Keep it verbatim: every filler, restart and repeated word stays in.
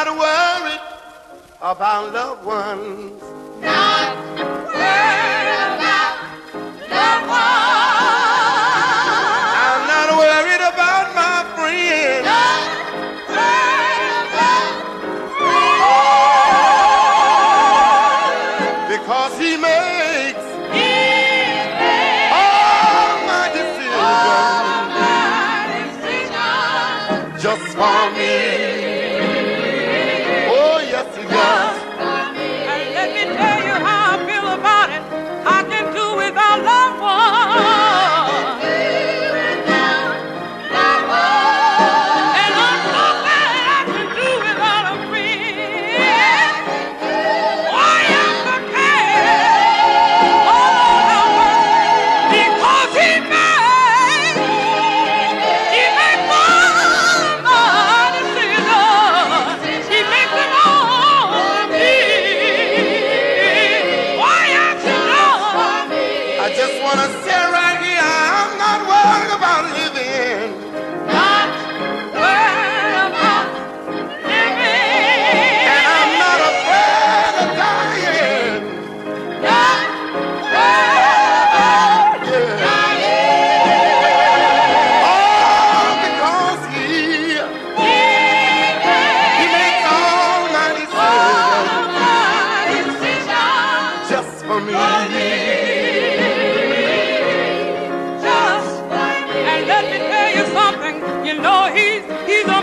not worried about loved ones. Not worried about loved ones. I'm not worried about my friends. Not worried about friends. Because he makes He makes all my decisions all my decisions just for me. Oh, yes, he does. for me. And let me tell you how I feel about it. I can do without loved ones. Do without loved ones. And I'm so glad I can do without a friend. Why I'm so glad. Oh, how much. Because he makes, he makes all my decisions. He makes them all for me. Why I'm so glad. I just want to say right here, I'm not worried about living. Not worried about living. And I'm not afraid of dying. Not worried about Yeah. dying. All because he, He he makes all my decisions all my decisions just for me. just for me. And let me tell you something, you know he's he's a